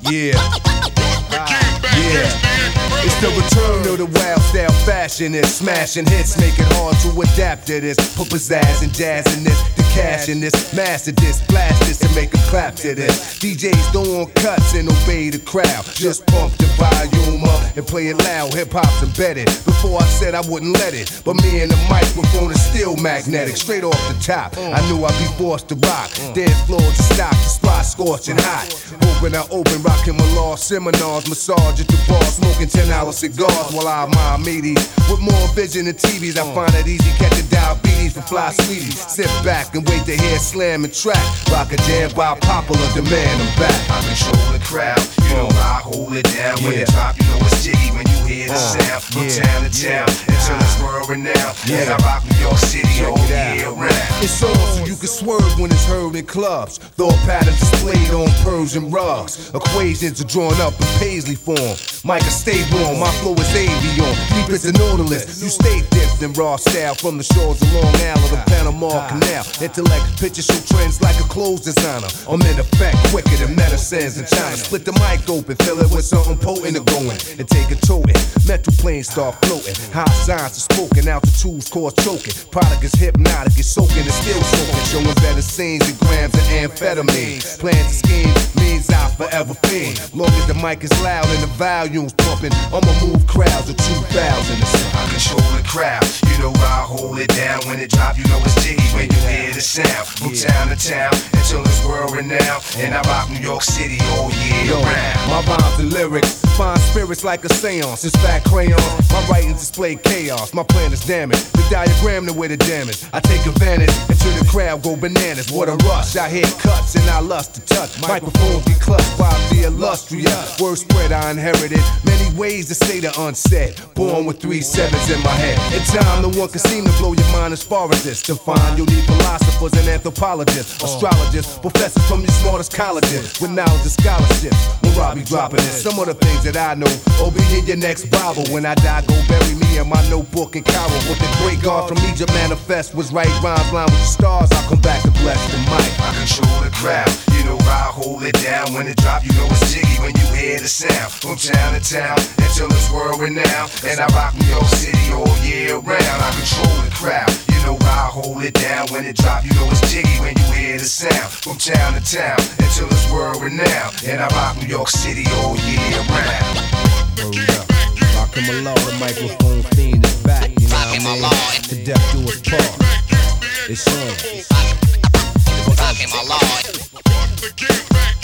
Yeah. Yeah. It's the return of the wild style fashionist, smashing hits, make it hard to adapt to this. Put pizzazz and jazz in this, the cash in this, master this, blast this and make a clap to this. DJs don't want cuts and obey the crowd, just pump the volume up and play it loud. Hip hop's embedded. Before I said I wouldn't let it, but me and the microphone is still magnetic. Straight off the top, I knew I'd be forced to rock. Dance floors to stock, the spot scorching hot. Open, I open, rocking my law seminars, massage at the bar, smoking $10 cigars while I admire meaties. With more vision than TVs, I find it easy catching diabetes for fly sweeties. Sit back and wait to hear slam and track. Rock a jam by popular demand, I'm back. I control the crowd, you know I hold it down. When it drop, you know it's jiggy when you hear the sound. From town to town, until it's world renowned. And I rock New York City all year round. It's on so you can swerve when it's heard in clubs. Thought patterns displayed on Persian rugs. Equations are drawn up in Paisley form. Micah, stay warm, my flow is avion. Deep as a nautilus, you stay dipped in raw style. From the shores of Long Island to Panama Canal. Intellect, picture show trends like a clothes designer. I'm in effect quicker than medicines in China. Split the mic open, fill it with something potent to going. And take a toting, mental planes start floating. High signs are spoken, altitudes cause choking. Product is hypnotic, it's soaking, it's still soaking. Showing better scenes than grams of amphetamine. Plans and schemes means I forever fiend. Long as the mic is loud and the volume's pumping, I'ma move crowds of 2,000. I control the crowd, you know I hold it down. When it drop, you know it's jiggy when you hear the sound. From town to town, until it's world renowned. And I rock New York City all year round. My rhymes and lyrics find spirits like a seance. It's fat crayon, my writings display chaos. My plan is damaged, the diagram the way the damage. I take advantage until the crowd go bananas. What a rush, I hear cuts and I lust to touch. Microphones be clutched by the illustrious. Word spread I inherited, many ways to say the unsaid. Born with 3 sevens in my head. In time, no one can seem to blow your mind as far as this. To find you'll need philosophers and anthropologists, astrologists, professors from your smartest colleges with knowledge and scholarship. When I be dropping this, some of the things that I know. Oh, be in your next Bible. When I die, go bury me in my notebook in Cairo. What the great God from Egypt manifest was right rhymes line with the stars. I'll come back and bless the mic. I control the crowd, you know I hold it down. When it drop, you know it's jiggy when you hear the sound. From town to town, until it's world renowned. And I rock New York City all year round. I control the crowd, you know I hold it down. When it drop, you know it's jiggy when you hear the sound. From town to town, until it's world renowned. And I rock New York City all year round. Rockin' my law, the microphone fiend is back, you know what I mean? To death do us part. It's on. Rockin' my law.